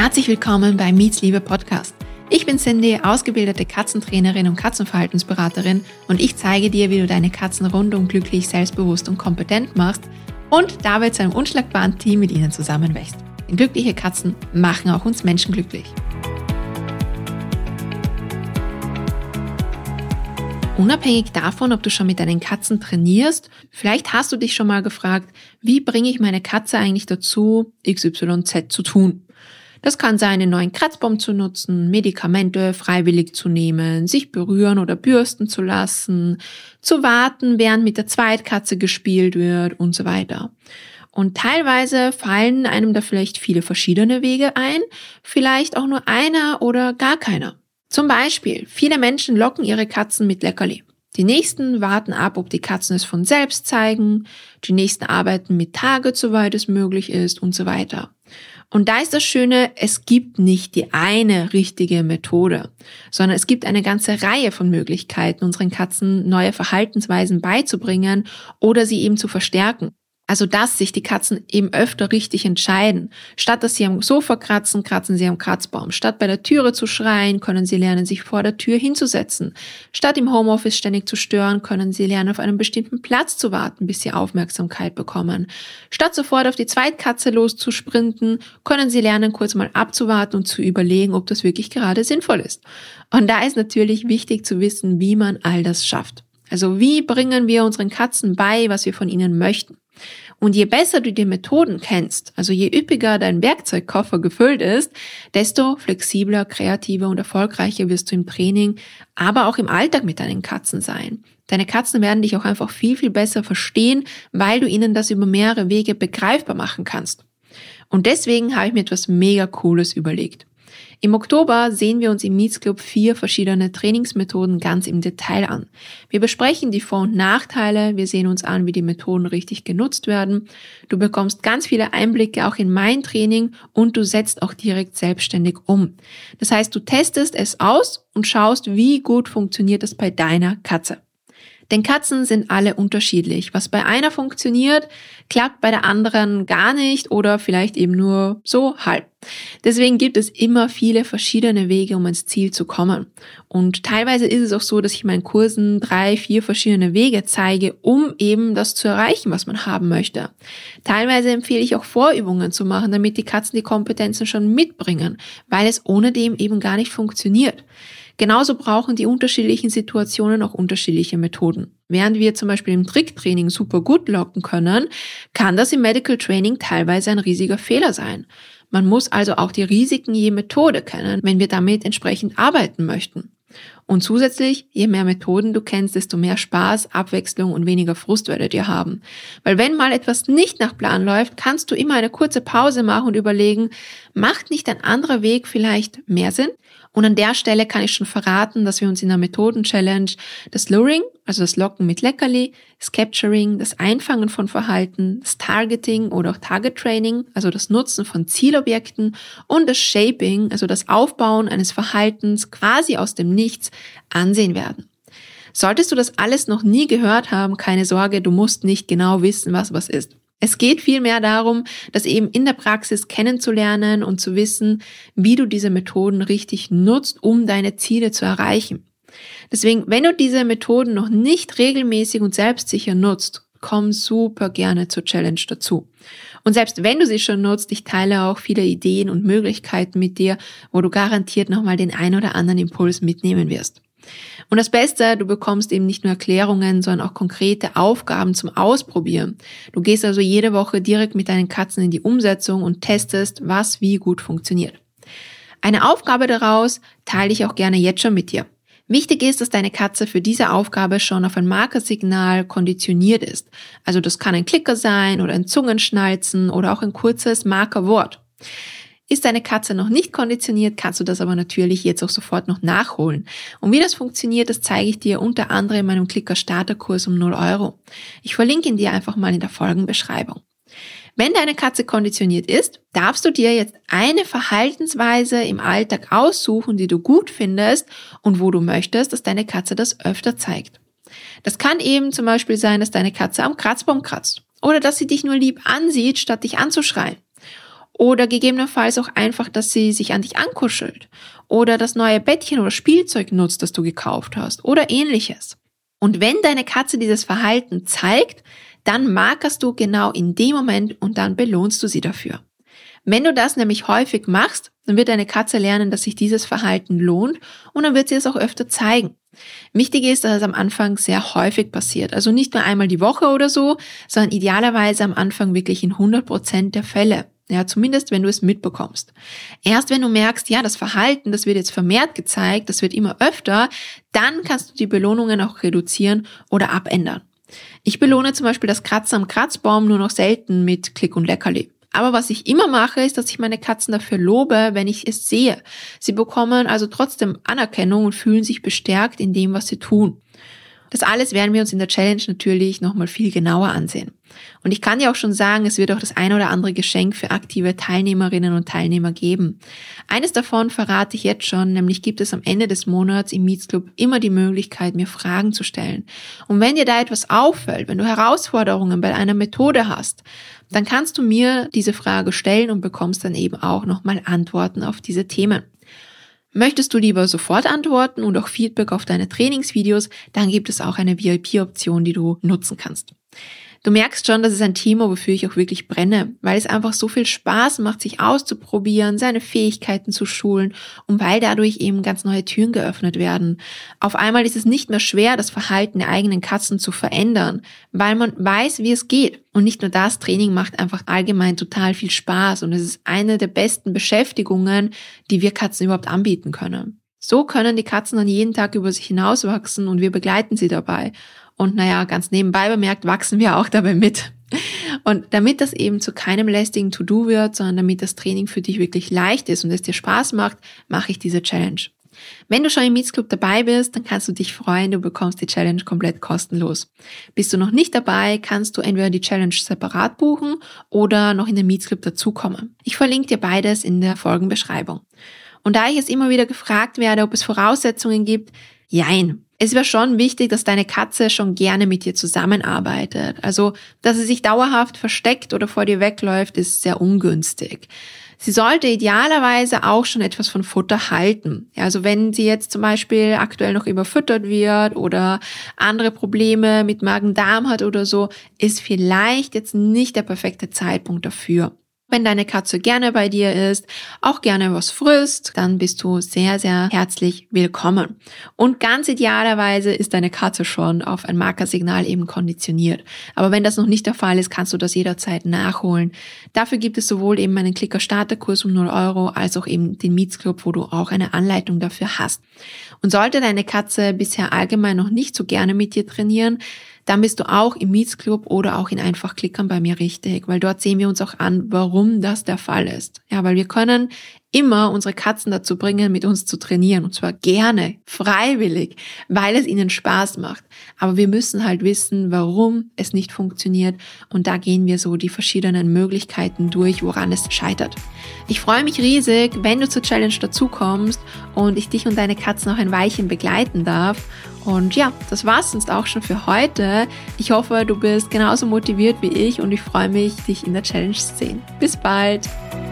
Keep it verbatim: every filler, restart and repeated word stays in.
Herzlich willkommen beim Mietsliebe Podcast. Ich bin Cindy, ausgebildete Katzentrainerin und Katzenverhaltensberaterin und ich zeige dir, wie du deine Katzen rundum glücklich, selbstbewusst und kompetent machst und dabei zu einem unschlagbaren Team mit ihnen zusammenwächst. Denn glückliche Katzen machen auch uns Menschen glücklich. Unabhängig davon, ob du schon mit deinen Katzen trainierst, vielleicht hast du dich schon mal gefragt, wie bringe ich meine Katze eigentlich dazu, X Y Z zu tun? Das kann sein, einen neuen Kratzbaum zu nutzen, Medikamente freiwillig zu nehmen, sich berühren oder bürsten zu lassen, zu warten, während mit der Zweitkatze gespielt wird und so weiter. Und teilweise fallen einem da vielleicht viele verschiedene Wege ein, vielleicht auch nur einer oder gar keiner. Zum Beispiel, viele Menschen locken ihre Katzen mit Leckerli. Die nächsten warten ab, ob die Katzen es von selbst zeigen, die nächsten arbeiten mit Target, soweit es möglich ist und so weiter. Und da ist das Schöne, es gibt nicht die eine richtige Methode, sondern es gibt eine ganze Reihe von Möglichkeiten, unseren Katzen neue Verhaltensweisen beizubringen oder sie eben zu verstärken. Also dass sich die Katzen eben öfter richtig entscheiden. Statt dass sie am Sofa kratzen, kratzen sie am Kratzbaum. Statt bei der Türe zu schreien, können sie lernen, sich vor der Tür hinzusetzen. Statt im Homeoffice ständig zu stören, können sie lernen, auf einem bestimmten Platz zu warten, bis sie Aufmerksamkeit bekommen. Statt sofort auf die Zweitkatze loszusprinten, können sie lernen, kurz mal abzuwarten und zu überlegen, ob das wirklich gerade sinnvoll ist. Und da ist natürlich wichtig zu wissen, wie man all das schafft. Also wie bringen wir unseren Katzen bei, was wir von ihnen möchten? Und je besser du die Methoden kennst, also je üppiger dein Werkzeugkoffer gefüllt ist, desto flexibler, kreativer und erfolgreicher wirst du im Training, aber auch im Alltag mit deinen Katzen sein. Deine Katzen werden dich auch einfach viel, viel besser verstehen, weil du ihnen das über mehrere Wege begreifbar machen kannst. Und deswegen habe ich mir etwas mega Cooles überlegt. Im Oktober sehen wir uns im Mietsclub vier verschiedene Trainingsmethoden ganz im Detail an. Wir besprechen die Vor- und Nachteile, wir sehen uns an, wie die Methoden richtig genutzt werden. Du bekommst ganz viele Einblicke auch in mein Training und du setzt auch direkt selbstständig um. Das heißt, du testest es aus und schaust, wie gut funktioniert es bei deiner Katze. Denn Katzen sind alle unterschiedlich. Was bei einer funktioniert, klappt bei der anderen gar nicht oder vielleicht eben nur so halb. Deswegen gibt es immer viele verschiedene Wege, um ans Ziel zu kommen. Und teilweise ist es auch so, dass ich meinen Kursen drei, vier verschiedene Wege zeige, um eben das zu erreichen, was man haben möchte. Teilweise empfehle ich auch Vorübungen zu machen, damit die Katzen die Kompetenzen schon mitbringen, weil es ohne dem eben gar nicht funktioniert. Genauso brauchen die unterschiedlichen Situationen auch unterschiedliche Methoden. Während wir zum Beispiel im Tricktraining super gut locken können, kann das im Medical Training teilweise ein riesiger Fehler sein. Man muss also auch die Risiken je Methode kennen, wenn wir damit entsprechend arbeiten möchten. Und zusätzlich, je mehr Methoden du kennst, desto mehr Spaß, Abwechslung und weniger Frust werdet ihr haben. Weil wenn mal etwas nicht nach Plan läuft, kannst du immer eine kurze Pause machen und überlegen, macht nicht ein anderer Weg vielleicht mehr Sinn? Und an der Stelle kann ich schon verraten, dass wir uns in der Methoden-Challenge das Luring, also das Locken mit Leckerli, das Capturing, das Einfangen von Verhalten, das Targeting oder auch Target Training, also das Nutzen von Zielobjekten und das Shaping, also das Aufbauen eines Verhaltens quasi aus dem Nichts, ansehen werden. Solltest du das alles noch nie gehört haben, keine Sorge, du musst nicht genau wissen, was was ist. Es geht vielmehr darum, das eben in der Praxis kennenzulernen und zu wissen, wie du diese Methoden richtig nutzt, um deine Ziele zu erreichen. Deswegen, wenn du diese Methoden noch nicht regelmäßig und selbstsicher nutzt, komm super gerne zur Challenge dazu. Und selbst wenn du sie schon nutzt, ich teile auch viele Ideen und Möglichkeiten mit dir, wo du garantiert nochmal den ein oder anderen Impuls mitnehmen wirst. Und das Beste, du bekommst eben nicht nur Erklärungen, sondern auch konkrete Aufgaben zum Ausprobieren. Du gehst also jede Woche direkt mit deinen Katzen in die Umsetzung und testest, was wie gut funktioniert. Eine Aufgabe daraus teile ich auch gerne jetzt schon mit dir. Wichtig ist, dass deine Katze für diese Aufgabe schon auf ein Markersignal konditioniert ist. Also das kann ein Klicker sein oder ein Zungenschnalzen oder auch ein kurzes Markerwort. Ist deine Katze noch nicht konditioniert, kannst du das aber natürlich jetzt auch sofort noch nachholen. Und wie das funktioniert, das zeige ich dir unter anderem in meinem Clicker-Starterkurs um null Euro. Ich verlinke ihn dir einfach mal in der Folgenbeschreibung. Wenn deine Katze konditioniert ist, darfst du dir jetzt eine Verhaltensweise im Alltag aussuchen, die du gut findest und wo du möchtest, dass deine Katze das öfter zeigt. Das kann eben zum Beispiel sein, dass deine Katze am Kratzbaum kratzt oder dass sie dich nur lieb ansieht, statt dich anzuschreien. Oder gegebenenfalls auch einfach, dass sie sich an dich ankuschelt oder das neue Bettchen oder Spielzeug nutzt, das du gekauft hast oder ähnliches. Und wenn deine Katze dieses Verhalten zeigt, dann markerst du genau in dem Moment und dann belohnst du sie dafür. Wenn du das nämlich häufig machst, dann wird deine Katze lernen, dass sich dieses Verhalten lohnt und dann wird sie es auch öfter zeigen. Wichtig ist, dass es am Anfang sehr häufig passiert. Also nicht nur einmal die Woche oder so, sondern idealerweise am Anfang wirklich in hundert Prozent der Fälle. Ja, zumindest wenn du es mitbekommst. Erst wenn du merkst, ja, das Verhalten, das wird jetzt vermehrt gezeigt, das wird immer öfter, dann kannst du die Belohnungen auch reduzieren oder abändern. Ich belohne zum Beispiel das Kratzen am Kratzbaum nur noch selten mit Klick und Leckerli. Aber was ich immer mache, ist, dass ich meine Katzen dafür lobe, wenn ich es sehe. Sie bekommen also trotzdem Anerkennung und fühlen sich bestärkt in dem, was sie tun. Das alles werden wir uns in der Challenge natürlich nochmal viel genauer ansehen. Und ich kann dir auch schon sagen, es wird auch das ein oder andere Geschenk für aktive Teilnehmerinnen und Teilnehmer geben. Eines davon verrate ich jetzt schon, nämlich gibt es am Ende des Monats im Meets Club immer die Möglichkeit, mir Fragen zu stellen. Und wenn dir da etwas auffällt, wenn du Herausforderungen bei einer Methode hast, dann kannst du mir diese Frage stellen und bekommst dann eben auch nochmal Antworten auf diese Themen. Möchtest du lieber sofort antworten und auch Feedback auf deine Trainingsvideos, dann gibt es auch eine V I P-Option, die du nutzen kannst. Du merkst schon, das ist ein Thema, wofür ich auch wirklich brenne, weil es einfach so viel Spaß macht, sich auszuprobieren, seine Fähigkeiten zu schulen und weil dadurch eben ganz neue Türen geöffnet werden. Auf einmal ist es nicht mehr schwer, das Verhalten der eigenen Katzen zu verändern, weil man weiß, wie es geht. Und nicht nur das, Training macht einfach allgemein total viel Spaß und es ist eine der besten Beschäftigungen, die wir Katzen überhaupt anbieten können. So können die Katzen dann jeden Tag über sich hinauswachsen und wir begleiten sie dabei. Und naja, ganz nebenbei bemerkt, wachsen wir auch dabei mit. Und damit das eben zu keinem lästigen To-Do wird, sondern damit das Training für dich wirklich leicht ist und es dir Spaß macht, mache ich diese Challenge. Wenn du schon im Meets Club dabei bist, dann kannst du dich freuen, du bekommst die Challenge komplett kostenlos. Bist du noch nicht dabei, kannst du entweder die Challenge separat buchen oder noch in den Meets Club dazukommen. Ich verlinke dir beides in der Folgenbeschreibung. Und da ich es immer wieder gefragt werde, ob es Voraussetzungen gibt, jein. Es wäre schon wichtig, dass deine Katze schon gerne mit dir zusammenarbeitet. Also, dass sie sich dauerhaft versteckt oder vor dir wegläuft, ist sehr ungünstig. Sie sollte idealerweise auch schon etwas von Futter halten. Ja, also wenn sie jetzt zum Beispiel aktuell noch überfüttert wird oder andere Probleme mit Magen-Darm hat oder so, ist vielleicht jetzt nicht der perfekte Zeitpunkt dafür. Wenn deine Katze gerne bei dir ist, auch gerne was frisst, dann bist du sehr, sehr herzlich willkommen. Und ganz idealerweise ist deine Katze schon auf ein Markersignal eben konditioniert. Aber wenn das noch nicht der Fall ist, kannst du das jederzeit nachholen. Dafür gibt es sowohl eben einen Clicker-Starterkurs um null Euro, als auch eben den Meets Club, wo du auch eine Anleitung dafür hast. Und sollte deine Katze bisher allgemein noch nicht so gerne mit dir trainieren, dann bist du auch im Meets Club oder auch in Einfach Klickern bei mir richtig, weil dort sehen wir uns auch an, warum das der Fall ist. Ja, weil wir können immer unsere Katzen dazu bringen, mit uns zu trainieren und zwar gerne, freiwillig, weil es ihnen Spaß macht. Aber wir müssen halt wissen, warum es nicht funktioniert und da gehen wir so die verschiedenen Möglichkeiten durch, woran es scheitert. Ich freue mich riesig, wenn du zur Challenge dazukommst und ich dich und deine Katzen noch ein Weilchen begleiten darf. Und ja, das war's sonst auch schon für heute. Ich hoffe, du bist genauso motiviert wie ich und ich freue mich, dich in der Challenge zu sehen. Bis bald!